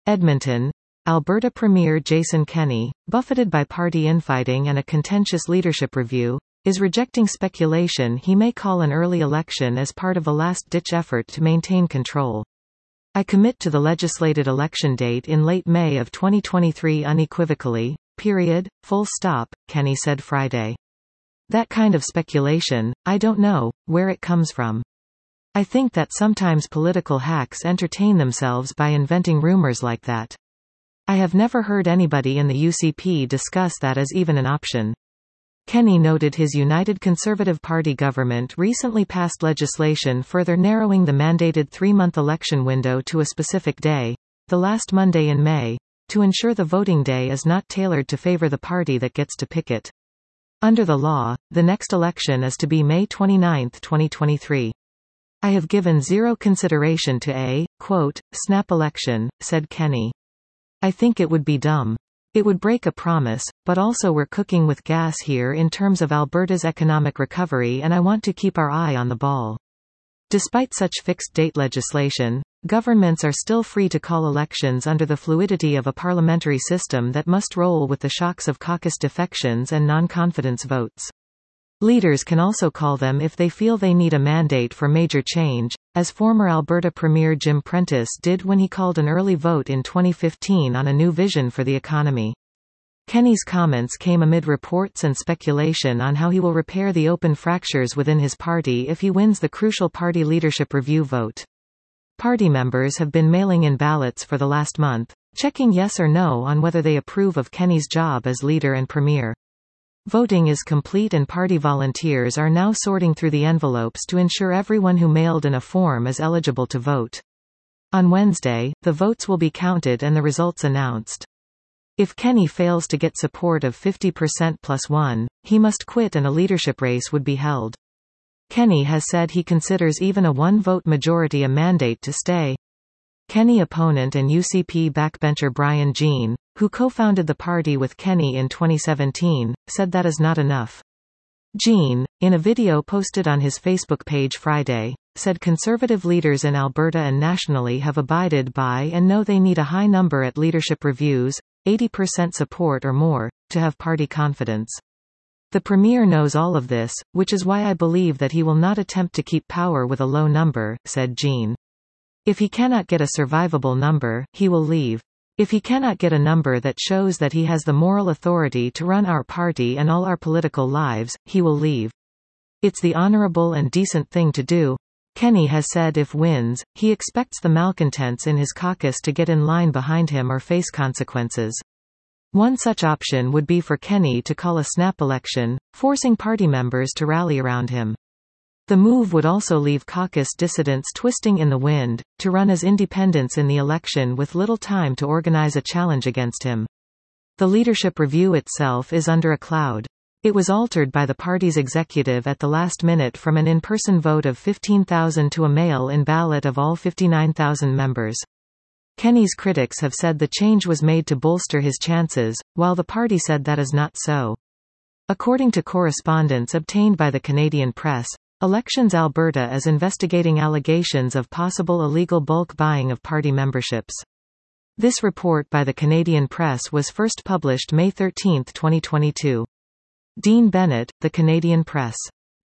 Edmonton. Alberta Premier Jason Kenney, buffeted by party infighting and a contentious leadership review, is rejecting speculation he may call an early election as part of a last-ditch effort to maintain control. "I commit to the legislated election date in late May of 2023 unequivocally, period, full stop," Kenney said Friday. "That kind of speculation, I don't know where it comes from. I think that sometimes political hacks entertain themselves by inventing rumors like that. I have never heard anybody in the UCP discuss that as even an option." Kenney noted his United Conservative Party government recently passed legislation further narrowing the mandated 3-month election window to a specific day, the last Monday in May, to ensure the voting day is not tailored to favor the party that gets to pick it. Under the law, the next election is to be May 29, 2023. "I have given zero consideration to a, quote, snap election," said Kenney. "I think it would be dumb. It would break a promise, but also we're cooking with gas here in terms of Alberta's economic recovery and I want to keep our eye on the ball." Despite such fixed-date legislation, governments are still free to call elections under the fluidity of a parliamentary system that must roll with the shocks of caucus defections and non-confidence votes. Leaders can also call them if they feel they need a mandate for major change, as former Alberta Premier Jim Prentice did when he called an early vote in 2015 on a new vision for the economy. Kenney's comments came amid reports and speculation on how he will repair the open fractures within his party if he wins the crucial party leadership review vote. Party members have been mailing in ballots for the last month, checking yes or no on whether they approve of Kenney's job as leader and premier. Voting is complete and party volunteers are now sorting through the envelopes to ensure everyone who mailed in a form is eligible to vote. On Wednesday, the votes will be counted and the results announced. If Kenney fails to get support of 50% plus 1, he must quit and a leadership race would be held. Kenney has said he considers even a one-vote majority a mandate to stay. Kenney opponent and UCP backbencher Brian Jean, who co-founded the party with Kenney in 2017, said that is not enough. Jean, in a video posted on his Facebook page Friday, said conservative leaders in Alberta and nationally have abided by and know they need a high number at leadership reviews, 80% support or more, to have party confidence. "The Premier knows all of this, which is why I believe that he will not attempt to keep power with a low number," said Jean. "If he cannot get a survivable number, he will leave. If he cannot get a number that shows that he has the moral authority to run our party and all our political lives, he will leave. It's the honorable and decent thing to do." Kenney has said if wins, he expects the malcontents in his caucus to get in line behind him or face consequences. One such option would be for Kenney to call a snap election, forcing party members to rally around him. The move would also leave caucus dissidents twisting in the wind, to run as independents in the election with little time to organize a challenge against him. The leadership review itself is under a cloud. It was altered by the party's executive at the last minute from an in-person vote of 15,000 to a mail-in ballot of all 59,000 members. Kenney's critics have said the change was made to bolster his chances, while the party said that is not so. According to correspondence obtained by the Canadian Press, Elections Alberta is investigating allegations of possible illegal bulk buying of party memberships. This report by the Canadian Press was first published May 13, 2022. Dean Bennett, The Canadian Press.